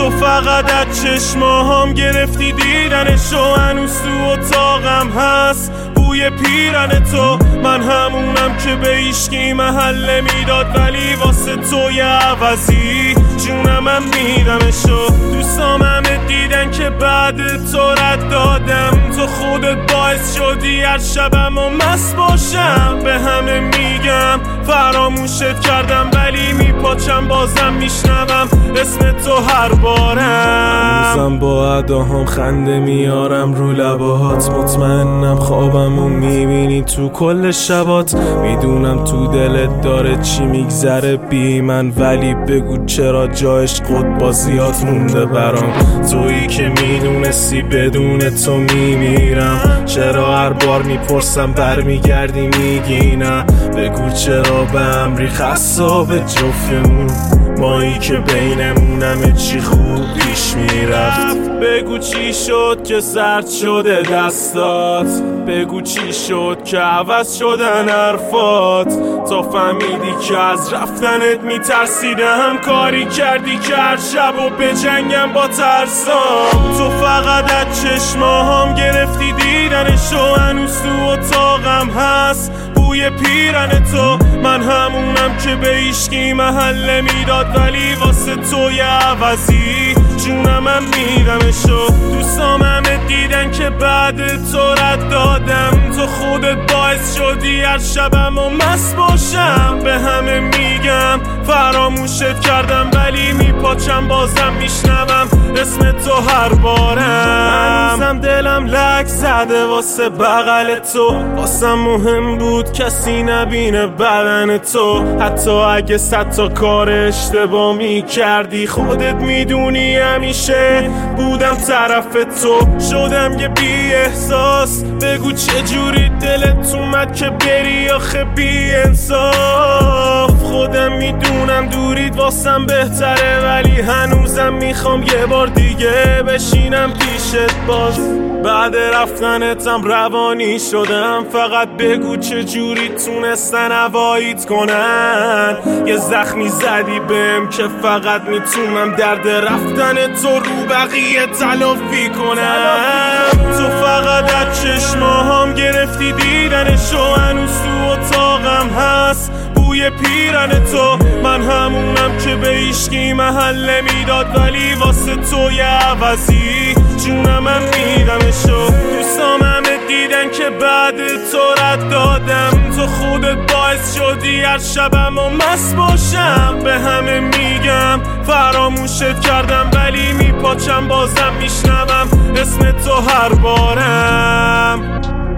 تو فقط از چشماهام گرفتی دیدنشو، هنوز تو اتاقم هست بوی پیرن تو. من همونم که به هیچکی محل نمیداد، ولی واسه تو یه عوضی جونم هم میدمشو. دوستام همه دیدن که بعد تو رد دادم، تو خودت باعث شدی هر شبم و مست باشم. به همه میگم فراموشت کردم، ولی میپاچم بازم میشنوم اسم تو هر بارم. هنوزم با اداهام خنده میارم رو لباهات، مطمئنم خوابمو میبینی تو کل شبات. میدونم تو دلت داره چی میگذره بی من، ولی بگو چرا جایش قطبازیات مونده برام. تویی که میدونستی بدون تو میمیرم، چرا هر بار میپرسم برمیگردی میگی نه. بگو چرا به امری خصاب جفتمون، مایی که بینمون همه چی خوب پیش میرفت. بگو چی شد که زرد شده دستات، بگو چی شد که عوض شدن حرفات. تا فهمیدی که از رفتنت میترسیدم، کاری کردی که هر شب و به جنگم با ترسام. تو فقط از چشماهام گرفتی دیدنشو، هنوز تو اتاقم هست بوی پیرن تو. من همونم که به هیچکی محل نمیداد، ولی واسه تو یه عوضی جونم هم میدمشو. دوستام همه دیدن که بعد تو رد دادم، تو خودت باعث شدی هر شبم و مست باشم. به همه میگم فراموشت کردم، ولی میپاچم بازم میشنوم اسم تو هر بارم. هنوزم دلم لک زده واسه بغل تو، واسم مهم بود کسی نبینه بدن تو. حتی اگه 100 تا کار اشتباه میکردی، خودت میدونی همیشه بودم طرف تو. شدم یه بی احساس، بگو چجوری دلت اومد که بری آخه بی انصاف. خودم میدونم دورید واسم بهتره، ولی هنوزم میخوام یه بار دیگه بشینم پیشت باز. بعد رفتنتم روانی شدم، فقط بگو چجوری تونستن هواییت کنن. یه زخمی زدی بهم که فقط میتونم درد رفتن تو رو بقیه تلافی کنم. تو فقط از چشماهام گرفتی دیدنشو، هنوز تو اتاقم هست بوی پیرن تو. من همونم که به هیچکی محل نمیداد، ولی واسه تو یه عوضی جونم هم میدمشو. دوستام همه دیدن که بعد تو رد دادم، تو خودت باعث شدی هر شبم و مست باشم. به همه میگم فراموشت کردم، ولی میپاچم بازم میشنوم اسم تو هر بارم.